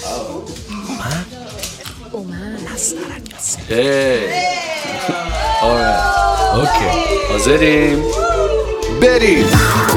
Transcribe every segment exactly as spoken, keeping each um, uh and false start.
Hey. Alright. Okay. حاضریم؟ بریم.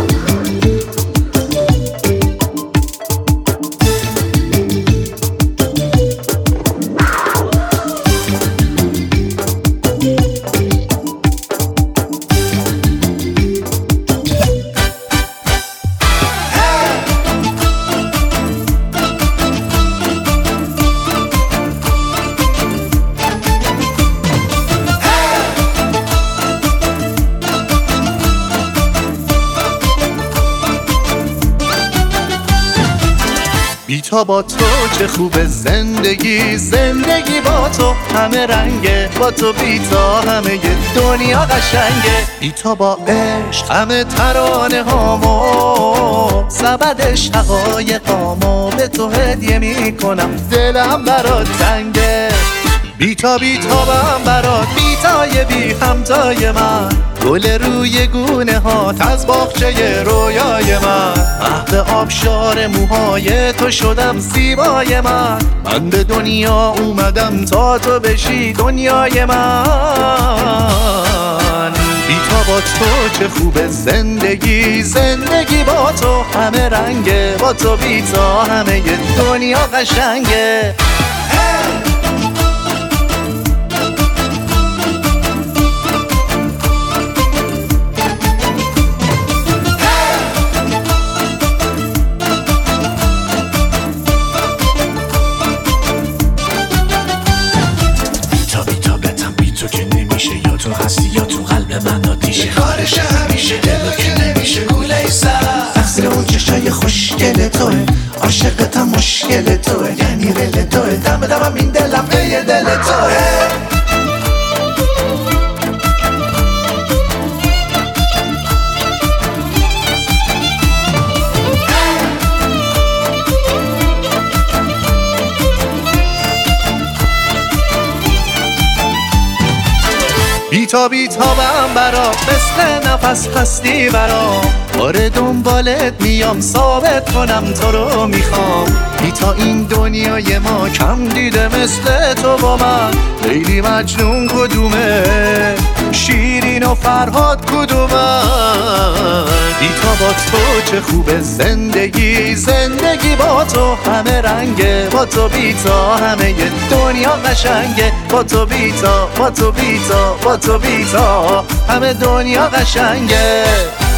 بیتا با تو چه خوبه زندگی، زندگی با تو همه رنگه، با تو بیتا همه ی دنیا قشنگه. بیتا با عشق همه ترانه هامو، سبدش حقایقامو به تو هدیه میکنم، دلم برات تنگه. بیتا بیتا بم برات، بیتای بی همتای من، گل روی گونه هات از باغچه رویای من. محو آبشار موهای تو شدم زیبای من، من به دنیا اومدم تا تو بشی دنیای من. بیتا با تو چه خوبه زندگی، زندگی با تو همه رنگه، با تو بیتا همه ی دنیا قشنگه. تو هستی یا تو قلب من آتیشه، کارش همیشه دلو که نمیشه گوله ای سر. تقصیر اون چشای خوشگل توه، عاشقتم مشکل توه، یعنی رل توه، دم دمم این دلم به دل توه. بیتا بیتا بم برات، مثل نفس هستی برام، باره دنبالت میام ثابت کنم تو رو میخوام. بیتا این دنیای ما کم دیده مثل تو با من، لیلی مجنون کدومه، شیرین و فرهاد کدومه. بیتا با تو چه خوبه زندگی، زندگی با تو همه رنگه، با تو بیتا همه ی دنیا قشنگه، با تو بیتا با تو بیتا با تو بیتا همه دنیا قشنگه.